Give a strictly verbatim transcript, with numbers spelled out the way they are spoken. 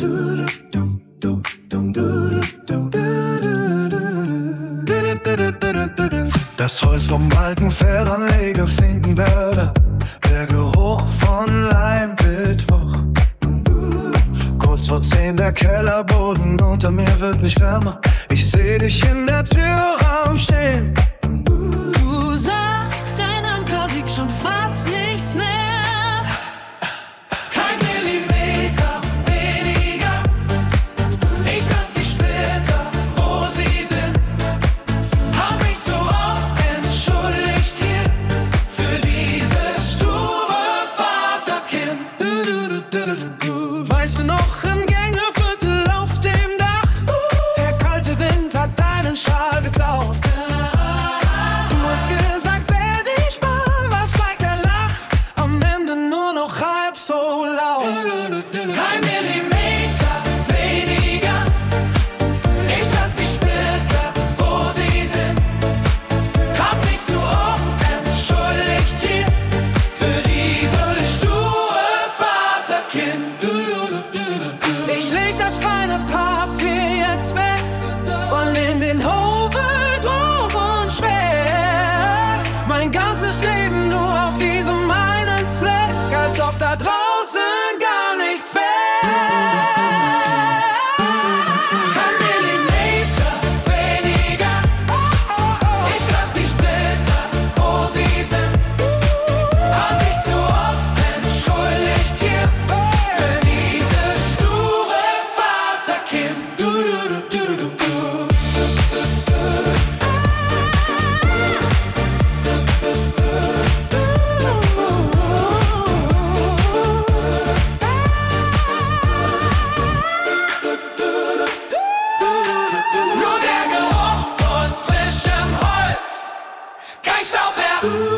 Das Holz vom alten Fähranleger finden werde, der Geruch von Leim Mittwoch. Kurz vor zehn der Kellerboden, unter mir wird nicht wärmer. Ich seh dich in der Türraum stehen. Du sagst, dein Anker wiegt schon fast nichts mehr. Kein Millimeter weniger. Ich lass die Splitter, wo sie sind. Hab mich zu oft entschuldigt hier für dieses sture Vaterkind. Du, du, du, du, du, du. Weißt du noch im Gängeviertel auf dem Dach? Der kalte Wind hat deinen Schal geklaut. Du hast gesagt, wer dich mal, was bleibt der Lach? Am Ende nur noch halb so laut. Kein Millimeter weniger. Ich lass die Splitter, wo sie sind. Hab mich zu oft entschuldigt hier für dieses sture Vaterkind. Ich leg das feine Papier jetzt weg und nimm den Hobel grob und schwer. Mein ganzes Leben nur auf diesem einen Fleck, als ob da draußen gar nichts wäre. Kein Millimeter weniger. Ich lass die Splitter, wo sie sind. Hab mich zu oft entschuldigt hier für dieses sture Vaterkind. Du, du, du, du, du, du. Nur der Geruch von frischem Holz, kein Staub mehr.